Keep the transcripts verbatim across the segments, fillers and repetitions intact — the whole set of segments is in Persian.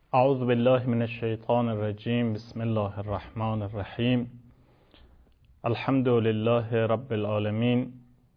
اعوذ بالله من الشیطان الرجیم. بسم الله الرحمن الرحیم. الحمد لله رب العالمین،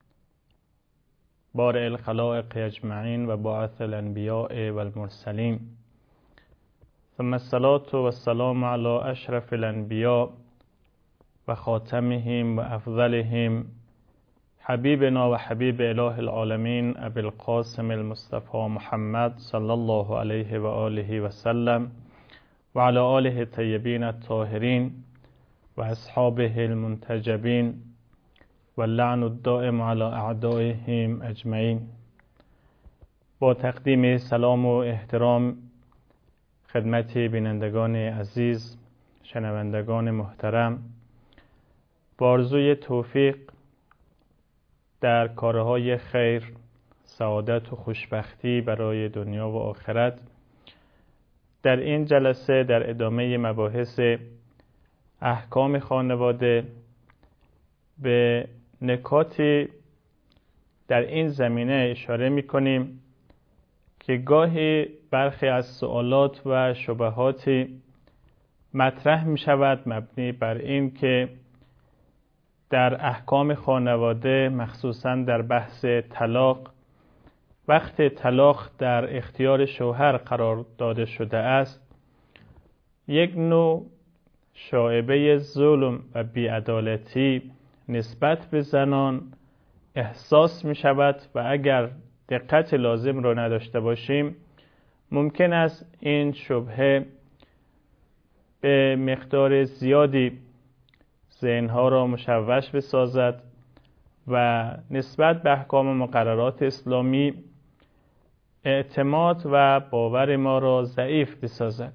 بارئ الخلائق اجمعین و باعث الانبیاء والمرسلین، ثم الصلاة والسلام علی اشرف الانبیاء و خاتمهم و افضلهم حبیبنا و حبیب اله العالمین ابی القاسم المصطفى محمد صلی الله علیه و آله و سلم و علی آله الطیبین الطاهرین و اصحابه المنتجبین و اللعن الدائم علی اعدائهم اجمعین. با تقدیم سلام و احترام خدمت بینندگان عزیز، شنوندگان محترم، با آرزوی توفیق در کارهای خیر، سعادت و خوشبختی برای دنیا و آخرت، در این جلسه در ادامه مباحث احکام خانواده به نکاتی در این زمینه اشاره می کنیم که گاهی برخی از سوالات و شبهاتی مطرح می شود مبنی بر این که در احکام خانواده، مخصوصاً در بحث طلاق، وقت طلاق در اختیار شوهر قرار داده شده است، یک نوع شایبه ظلم و بی‌عدالتی نسبت به زنان احساس می شود و اگر دقت لازم را نداشته باشیم ممکن است این شبهه به مقدار زیادی ذهنها را مشوش بسازد و نسبت به احکام و مقررات اسلامی اعتماد و باور ما را ضعیف بسازد.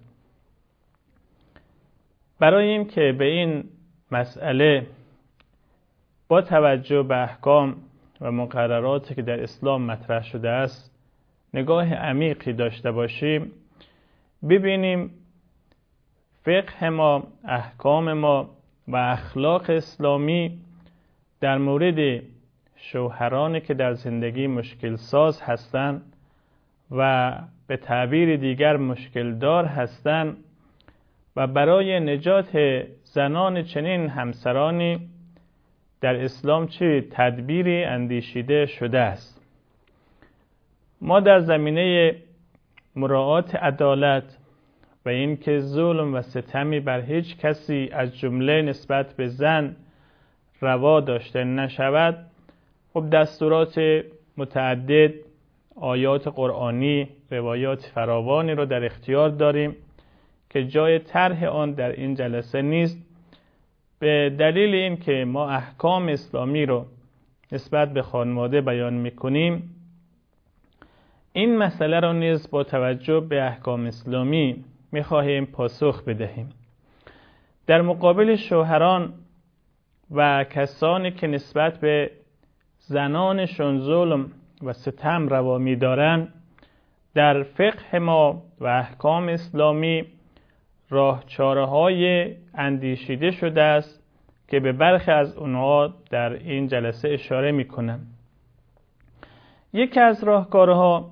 برای این که به این مسئله با توجه به احکام و مقرراتی که در اسلام مطرح شده است نگاه عمیقی داشته باشیم، ببینیم فقه ما، احکام ما و اخلاق اسلامی در مورد شوهرانی که در زندگی مشکل ساز هستند و به تعبیر دیگر مشکل دار هستند و برای نجات زنان چنین همسرانی در اسلام چه تدبیری اندیشیده شده است. ما در زمینه مراعات عدالت و این که ظلم و ستمی بر هیچ کسی از جمله نسبت به زن روا داشته نشود، خب دستورات متعدد، آیات قرآنی، روایات فراوانی رو در اختیار داریم که جای طرح آن در این جلسه نیست، به دلیل این که ما احکام اسلامی رو نسبت به خانواده بیان میکنیم. این مسئله را نیز با توجه به احکام اسلامی میخواهیم پاسخ بدهیم. در مقابل شوهران و کسانی که نسبت به زنانشون ظلم و ستم روا می‌دارند، در فقه ما و احکام اسلامی راهچاره‌های اندیشیده شده است که به برخی از اونها در این جلسه اشاره می‌کنم. یکی از راهکارها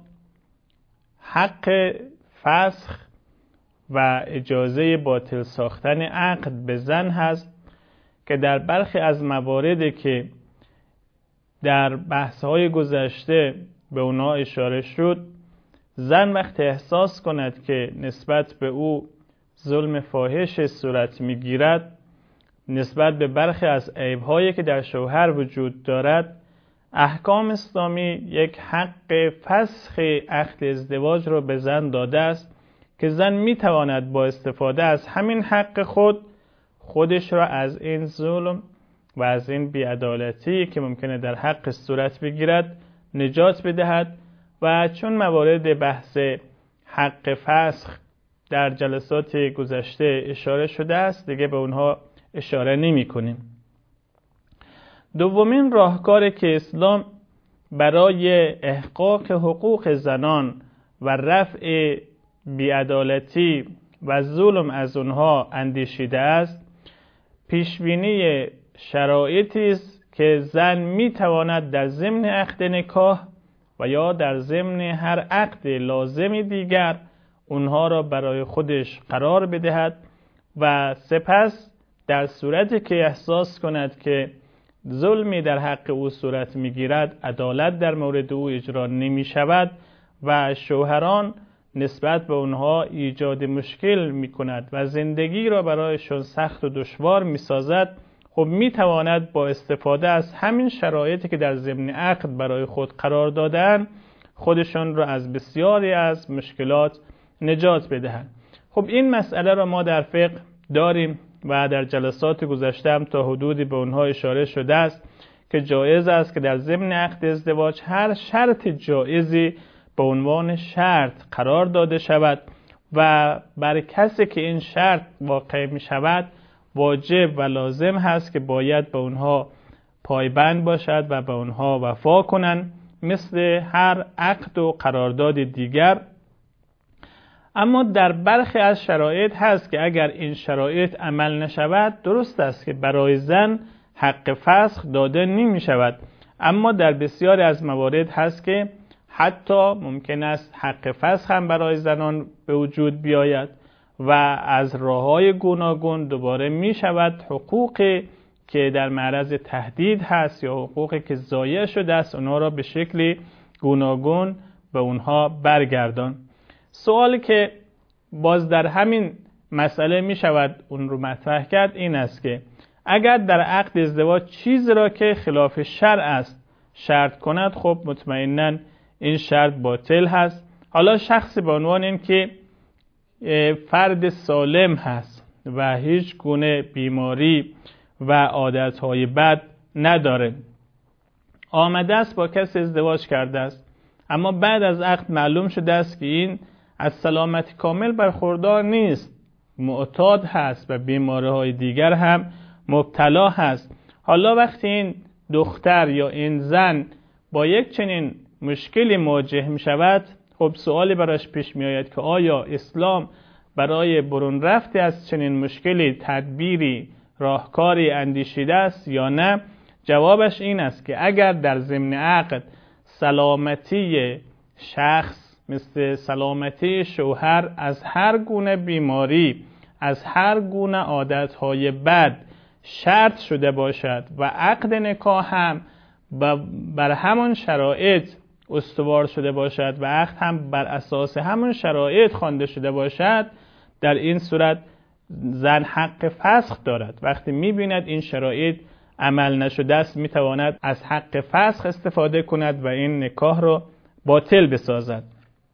حق فسخ و اجازه باطل ساختن عقد به زن هست که در برخی از مواردی که در بحث‌های گذشته به اونا اشاره شد، زن وقتی احساس کند که نسبت به او ظلم فاحش صورت می‌گیرد، نسبت به برخی از عیب‌هایی که در شوهر وجود دارد، احکام اسلامی یک حق فسخ عقد ازدواج را به زن داده است که زن میتواند با استفاده از همین حق خود خودش را از این ظلم و از این بی‌عدالتی که ممکنه در حق صورت بگیرد نجات بدهد. و چون موارد بحث حق فسخ در جلسات گذشته اشاره شده است دیگه به اونها اشاره نمی کنیم. دومین راهکاری که اسلام برای احقاق حقوق زنان و رفع بی‌عدالتی و ظلم از اونها اندیشیده است، پیشبینی شرایطی است که زن میتواند در ضمن عقد نکاح و یا در ضمن هر عقد لازمی دیگر اونها را برای خودش قرار بدهد و سپس در صورتی که احساس کند که ظلمی در حق او صورت میگیرد، عدالت در مورد او اجرا نمی شود و شوهران نسبت به اونها ایجاد مشکل می کند و زندگی را برایشان سخت و دشوار می سازد، خب می تواند با استفاده از همین شرایطی که در ضمن عقد برای خود قرار دادن خودشان را از بسیاری از مشکلات نجات بدهند. خب این مسئله را ما در فقه داریم و در جلسات گذشته هم تا حدودی به اونها اشاره شده است که جایز است که در ضمن عقد ازدواج هر شرط جایزی به عنوان شرط قرار داده شود و بر کسی که این شرط واقع می شود واجب و لازم هست که باید به اونها پایبند باشد و به اونها وفا کنند مثل هر عقد و قرارداد دیگر. اما در برخی از شرایط هست که اگر این شرایط عمل نشود درست است که برای زن حق فسخ داده نمی شود، اما در بسیاری از موارد هست که حتی ممکن است حق فسخ هم برای زنان به وجود بیاید و از راه‌های گوناگون دوباره می شود حقوقی که در معرض تهدید هست یا حقوقی که ضایع شده است اونها را به شکلی گوناگون به اونها برگردان. سوالی که باز در همین مسئله می شود اون رو مطرح کرد این است که اگر در عقد ازدواج چیزی را که خلاف شرع است شرط کند، خب مطمئناً این شرط باطل هست. حالا شخصی به عنوان این که فرد سالم هست و هیچ گونه بیماری و عادتهای بد نداره، آمده است با کسی ازدواج کرده است، اما بعد از عقد معلوم شده است که این از سلامتی کامل برخوردار نیست، معتاد هست و بیماری‌های دیگر هم مبتلا هست. حالا وقتی این دختر یا این زن با یک چنین مشکلی مواجه می شود، خب سوالی براش پیش می آید که آیا اسلام برای برون رفت از چنین مشکلی تدبیری راهکاری اندیشیده است یا نه؟ جوابش این است که اگر در ضمن عقد سلامتی شخص مثل سلامتی شوهر از هر گونه بیماری، از هر گونه عادتهای بد شرط شده باشد و عقد نکاح هم بر همون شرایط استوار شده باشد و عقد هم بر اساس همون شرایط خوانده شده باشد، در این صورت زن حق فسخ دارد. وقتی می‌بیند این شرایط عمل نشده است می‌تواند از حق فسخ استفاده کند و این نکاح را باطل بسازد.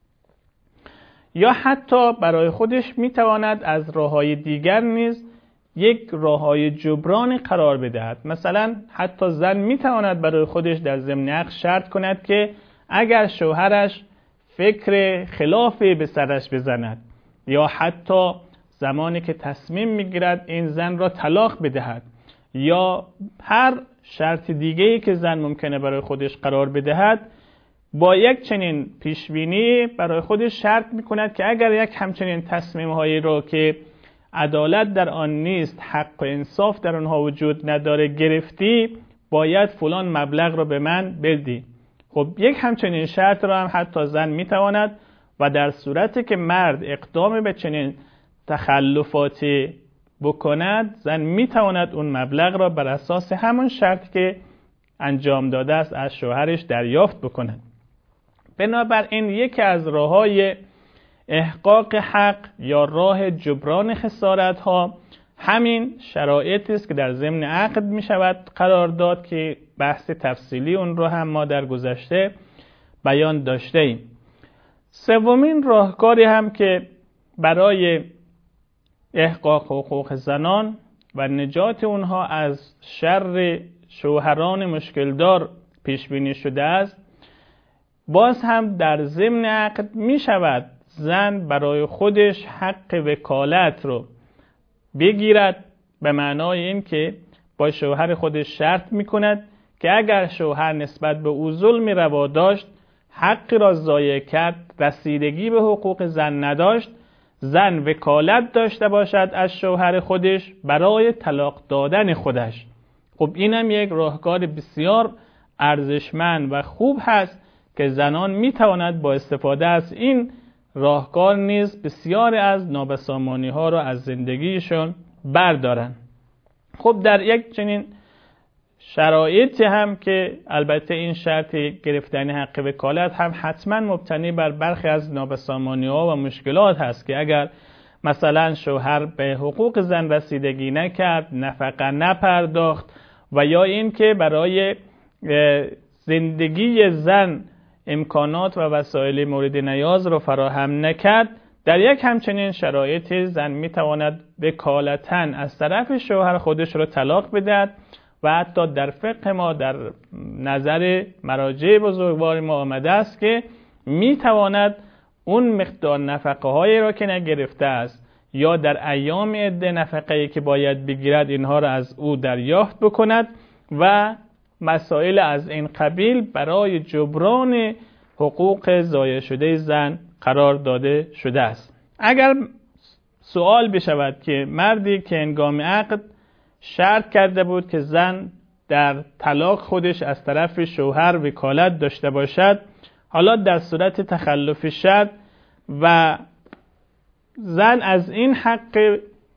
یا حتی برای خودش می‌تواند از راه‌های دیگر نیز یک راه‌های جبران قرار بدهد. مثلا حتی زن می‌تواند برای خودش در ضمن عقد شرط کند که اگر شوهرش فکر خلافی به سرش بزند یا حتی زمانی که تصمیم میگیرد این زن را طلاق بدهد یا هر شرط دیگه‌ای که زن ممکنه برای خودش قرار بدهد، با یک چنین پیشبینی برای خودش شرط میکند که اگر یک همچنین تصمیم‌هایی را که عدالت در آن نیست، حق و انصاف در آنها وجود نداره گرفتی، باید فلان مبلغ را به من بدی. خب یک همچنین شرط را هم حتی زن میتواند و در صورتی که مرد اقدام به چنین تخلفاتی بکند، زن میتواند اون مبلغ را بر اساس همون شرط که انجام داده است از شوهرش دریافت بکند. بنابراین یکی از راه‌های احقاق حق یا راه جبران خسارت ها همین شرایطی است که در ضمن عقد می شود قرار داد که بحث تفصیلی اون رو هم ما در گذشته بیان داشته ایم. سومین راهکاری هم که برای احقاق حقوق زنان و نجات اونها از شر شوهران مشکلدار پیش بینی شده است، باز هم در ضمن عقد می شود زن برای خودش حق وکالت رو بگیرد، به معنای این که با شوهر خودش شرط می کند که اگر شوهر نسبت به او ظلمی روا داشت، حقی را ضایع کرد، رسیدگی به حقوق زن نداشت، زن وکالت داشته باشد از شوهر خودش برای طلاق دادن خودش. خب اینم یک راهکار بسیار ارزشمند و خوب هست که زنان می تواند با استفاده از این راهکار نیز بسیار از نابسامانی ها را از زندگیشون بردارن. خب در یک چنین شرایطی هم که البته این شرط گرفتن حق وکالت هم حتما مبتنی بر برخی از نابسامانی ها و مشکلات هست که اگر مثلا شوهر به حقوق زن رسیدگی نکرد، نفقه نپرداخت و یا این که برای زندگی زن امکانات و وسایل مورد نیاز را فراهم نکرد، در یک همچنین شرایط زن میتواند وکالتاً از طرف شوهر خودش را طلاق بدهد و حتی در فقه ما در نظر مراجع بزرگوار ما آمده است که میتواند اون مقدار نفقه هایی را که نگرفته است یا در ایام عده نفقه‌ای که باید بگیرد اینها را از او دریافت بکند و مسائل از این قبیل برای جبران حقوق ضایع شده زن قرار داده شده است. اگر سوال بشود که مردی که هنگام عقد شرط کرده بود که زن در طلاق خودش از طرف شوهر وکالت داشته باشد، حالا در صورت تخلف شرط و زن از این حق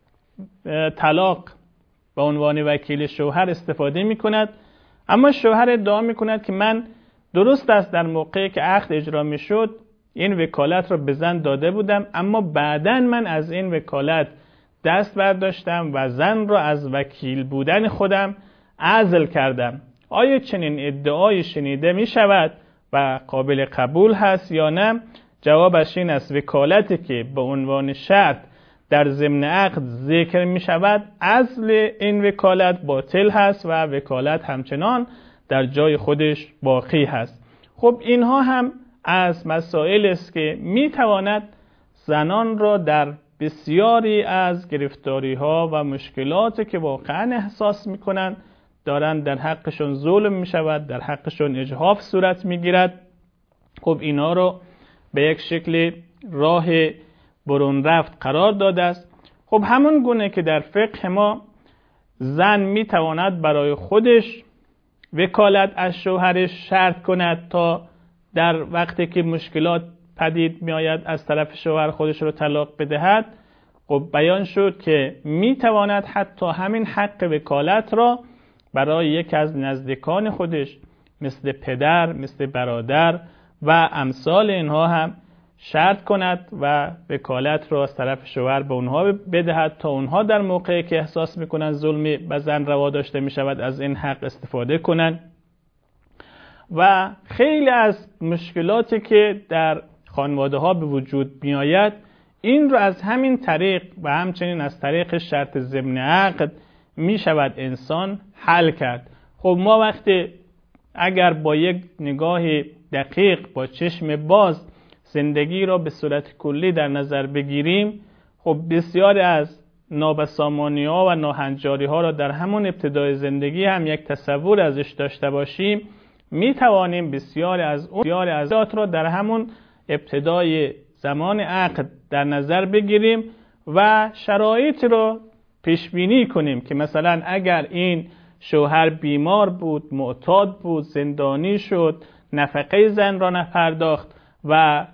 طلاق به عنوان وکیل شوهر استفاده می کند، اما شوهر ادعا می کند که من درست است در موقعی که عقد اجرا می شد این وکالت را به زن داده بودم، اما بعداً من از این وکالت دست برداشتم و زن را از وکیل بودن خودم عزل کردم. آیا چنین ادعای شنیده می شود و قابل قبول هست یا نه؟ جوابش این است: وکالتی که به عنوان شرط در ضمن عقد ذکر می شود، اصل این وکالت باطل هست و وکالت همچنان در جای خودش باقی هست. خب اینها هم از مسائل است که می تواند زنان را در بسیاری از گرفتاری ها و مشکلاتی که واقعا احساس می کنند دارند در حقشون ظلم می شود، در حقشون اجحاف صورت می گیرد. خب اینا رو به یک شکل راه برون رفت قرار داده است. خب همون گونه که در فقه ما زن می تواند برای خودش وکالت از شوهرش شرط کند تا در وقتی که مشکلات پدید می آید از طرف شوهر خودش رو طلاق بدهد، خب بیان شد که می تواند حتی همین حق وکالت را برای یک از نزدیکان خودش مثل پدر، مثل برادر و امثال اینها هم شرط کند و وکالت را از طرف شوهر به اونها بدهد تا اونها در موقعی که احساس میکنن ظلمی به زن روا داشته می شود از این حق استفاده کنند. و خیلی از مشکلاتی که در خانواده ها به وجود می آید این رو از همین طریق و همچنین از طریق شرط ضمن عقد می شود انسان حل کرد. خب ما وقتی اگر با یک نگاه دقیق با چشم باز زندگی را به صورت کلی در نظر بگیریم، خب بسیاری از نابسامانی ها و ناهنجاری ها را در همون ابتدای زندگی هم یک تصور ازش داشته باشیم، می توانیم بسیاری از اون بسیاری از ذات را در همون ابتدای زمان عقد در نظر بگیریم و شرایط را پیش بینی کنیم که مثلا اگر این شوهر بیمار بود، معتاد بود، زندانی شد، نفقه زن را نپرداخت و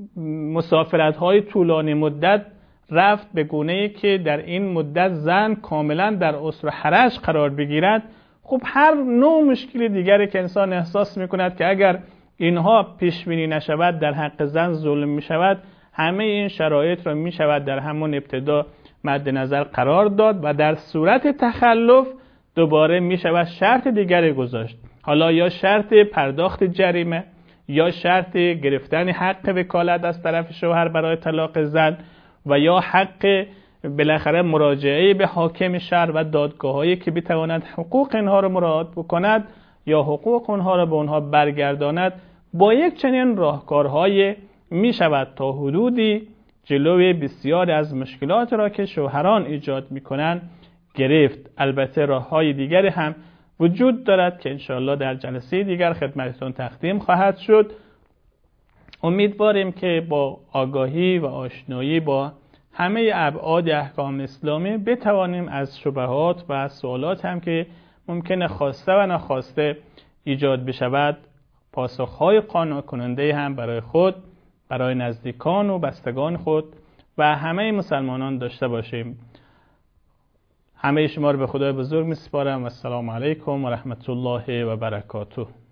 مسافرت‌های طولانی مدت رفت به گونه‌ای که در این مدت زن کاملا در اسر و حرج قرار بگیرد، خب هر نوع مشکل دیگری که انسان احساس می‌کند که اگر اینها پیش بینی نشود در حق زن ظلم می‌شود، همه این شرایط را می‌شود در همون ابتدا مد نظر قرار داد و در صورت تخلف دوباره می‌شود شرط دیگری گذاشت. حالا یا شرط پرداخت جریمه یا شرط گرفتن حق وکالت از طرف شوهر برای طلاق زن و یا حق بالاخره مراجعه به حاکم شهر و دادگاه‌هایی که بتواند حقوق اینها را مراعات بکند یا حقوق اونها را به اونها برگرداند. با یک چنین راهکارهای می شود تا حدودی جلوی بسیاری از مشکلات را که شوهران ایجاد می کنند گرفت. البته راه‌های دیگری هم وجود دارد که انشاءالله در جلسه دیگر خدمتتون تقدیم خواهد شد. امیدواریم که با آگاهی و آشنایی با همه ابعاد احکام اسلامی بتوانیم از شبهات و از سوالات هم که ممکنه خواسته و نخواسته ایجاد بشود پاسخهای قانع کننده هم برای خود برای نزدیکان و بستگان خود و همه مسلمانان داشته باشیم. همه شما رو به خدای بزرگ میسپارم و السلام علیکم و رحمت الله و برکاته.